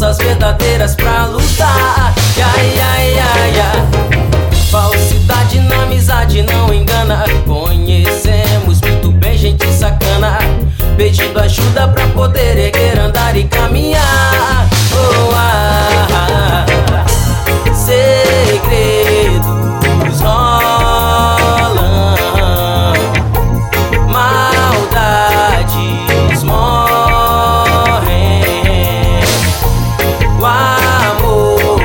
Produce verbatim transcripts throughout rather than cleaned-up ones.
forças verdadeiras pra lutar. Ai, ai, ai, ai. Falsidade na amizade não engana. Conhecemos muito bem gente sacana, pedindo ajuda pra poder erguer, andar e caminhar. Oh, ah, ah, ah. Segredos rolam, maldades morrem, o amor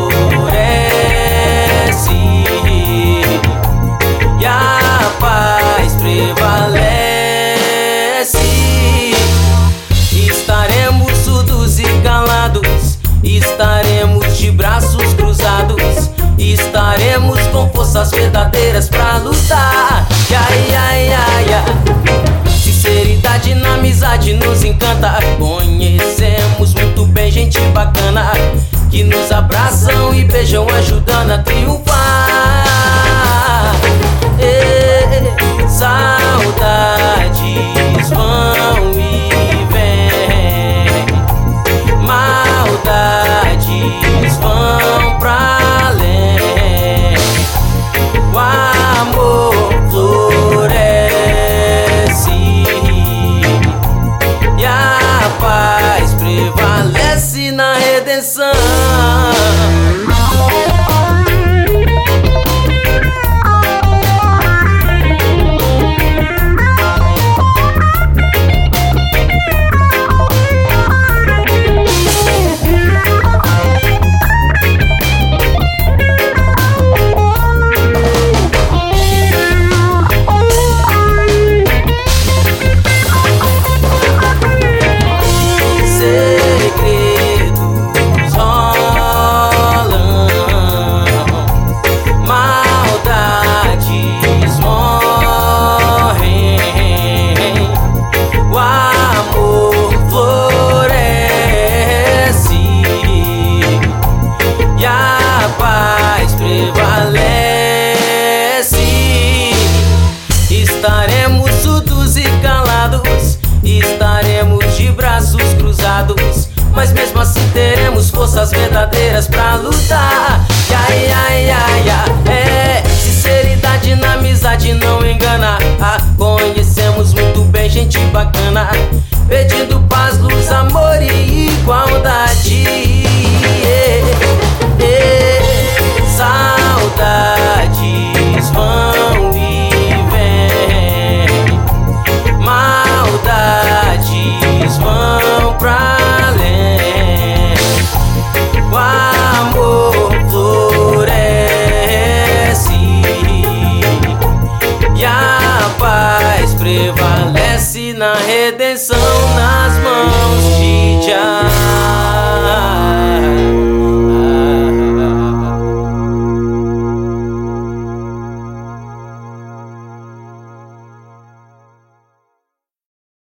floresce e a paz prevalece. Estaremos surdos e calados, estaremos de braços cruzados, estaremos com forças verdadeiras pra lutar. Ai, ai, ai, ai. Sinceridade na amizade nos encanta. Conhecemos muito bem gente bacana, que nos abraçam e beijam, ajudando a triunfar. E, saudades vão e vêm, maldades vão pra além, o amor floresce e a paz prevalece na redenção. Estaremos surdos e calados, estaremos de braços cruzados, mas mesmo assim teremos forças verdadeiras pra lutar. Ai, ai, ai, ai. É, sinceridade na amizade não engana. Ah, conhecemos muito bem gente bacana, pedindo paz, luz, amor